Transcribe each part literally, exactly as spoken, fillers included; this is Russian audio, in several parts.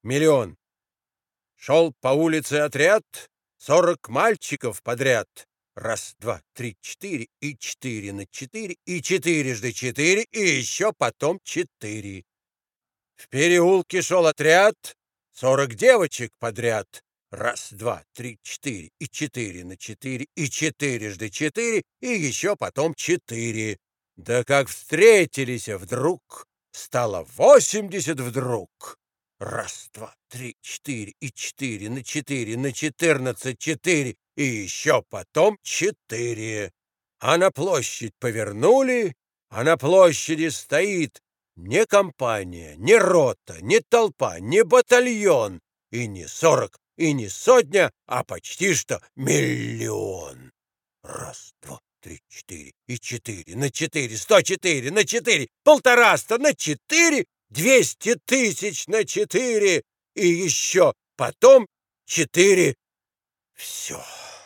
Миллион. Шел по улице отряд, сорок мальчиков подряд. Раз, два, три, четыре, и четыре на четыре, и четырежды четыре, и еще потом четыре. В переулке шел отряд, сорок девочек подряд. Раз, два, три, четыре, и четыре на четыре, и четырежды четыре, и еще потом четыре. Да как встретились вдруг, стало восемьдесят вдруг. Раз, два, три, четыре, и четыре на четыре, на четырнадцать четыре, и еще потом четыре. А на площадь повернули, а на площади стоит не компания, не рота, не толпа, не батальон, и не сорок, и не сотня, а почти что миллион. Раз, два, три, четыре, и четыре, на четыре, сто четыре, на четыре, полтораста, на четыре, двести тысяч на четыре, и еще потом четыре. Все.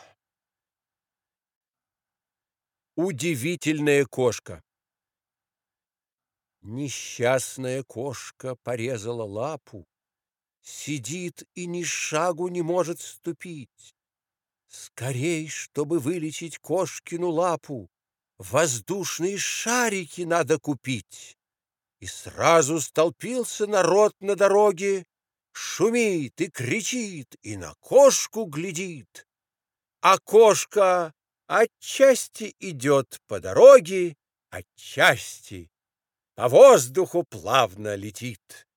Удивительная кошка. Несчастная кошка порезала лапу, сидит и ни шагу не может ступить. Скорей, чтобы вылечить кошкину лапу, воздушные шарики надо купить. И сразу столпился народ на дороге, шумит и кричит, и на кошку глядит. А кошка отчасти идет по дороге, отчасти по воздуху плавно летит.